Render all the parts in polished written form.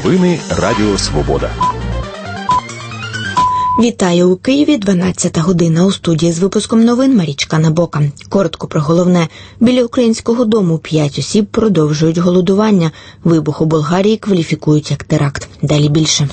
Новини Радіо Свобода. Вітаю у Києві, 12 година. У студії з випуском новин Марічка Набока. Коротко про головне. Біля Українського дому 5 осіб продовжують голодування. Вибух у Болгарії кваліфікують як теракт. Далі більше.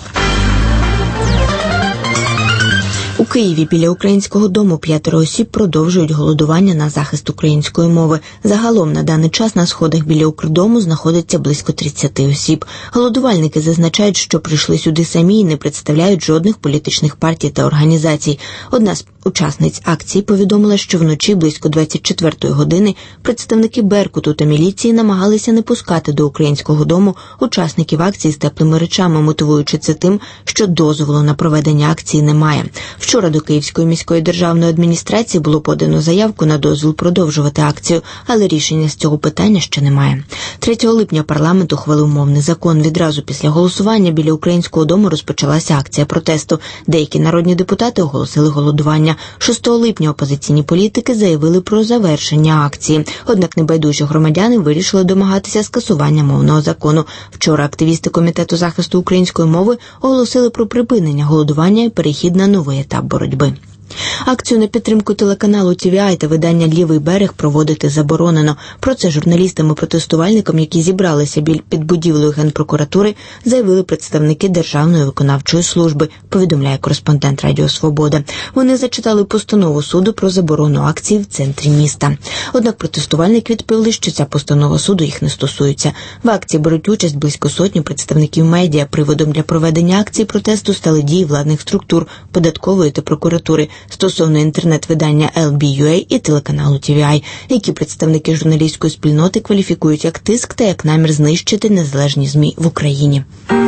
У Києві біля Українського дому 5 осіб продовжують голодування на захист української мови. Загалом на даний час на сходах біля Укрдому знаходиться близько 30 осіб. Голодувальники зазначають, що прийшли сюди самі і не представляють жодних політичних партій та організацій. Одна з учасниць акції повідомила, що вночі близько 24-ї години представники Беркуту та міліції намагалися не пускати до Українського дому учасників акції з теплими речами, мотивуючи це тим, що дозволу на проведення акції немає. Вчора до Київської міської державної адміністрації було подано заявку на дозвіл продовжувати акцію, але рішення з цього питання ще немає. 3 липня парламент ухвалив мовний закон. Відразу після голосування біля Українського дому розпочалася акція протесту. Деякі народні депутати оголосили голодування. 6 липня опозиційні політики заявили про завершення акції. Однак небайдужі громадяни вирішили домагатися скасування мовного закону. Вчора активісти Комітету захисту української мови оголосили про припинення голодування і перехід на новий етап боротьби. Акцію на підтримку телеканалу TVI та видання «Лівий берег» проводити заборонено. Про це журналістам і протестувальникам, які зібралися під будівлею Генпрокуратури, заявили представники Державної виконавчої служби, повідомляє кореспондент Радіо Свобода. Вони зачитали постанову суду про заборону акції в центрі міста. Однак протестувальники відповіли, що ця постанова суду їх не стосується. В акції беруть участь близько сотні представників медіа. Приводом для проведення акції протесту стали дії владних структур, податкової та прокуратури стосовно інтернет-видання LB.UA і телеканалу TVI, які представники журналістської спільноти кваліфікують як тиск та як намір знищити незалежні ЗМІ в Україні.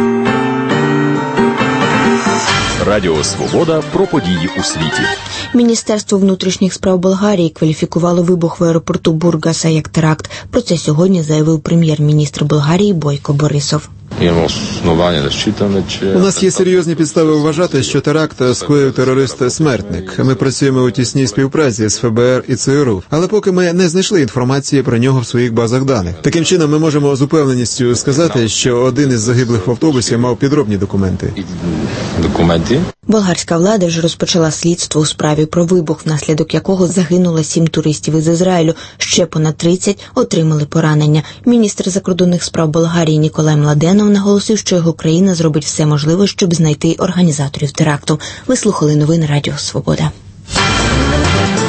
Радіо Свобода про події у світі. Міністерство внутрішніх справ Болгарії кваліфікувало вибух в аеропорту Бургаса як теракт. Про це сьогодні заявив прем'єр-міністр Болгарії Бойко Борисов. У нас є серйозні підстави вважати, що теракт скоїв терорист-смертник. Ми працюємо у тісній співпраці з ФБР і ЦРУ, але поки ми не знайшли інформації про нього в своїх базах даних. Таким чином, ми можемо з упевненістю сказати, що один із загиблих в автобусі мав підробні документи. Болгарська влада вже розпочала слідство у справі про вибух, внаслідок якого загинуло 7 туристів із Ізраїлю, ще понад 30 отримали поранення. Міністр закордонних справ Болгарії Ніколай Младенов наголосив, що його країна зробить все можливе, щоб знайти організаторів теракту. Ви слухали новини Радіо Свобода.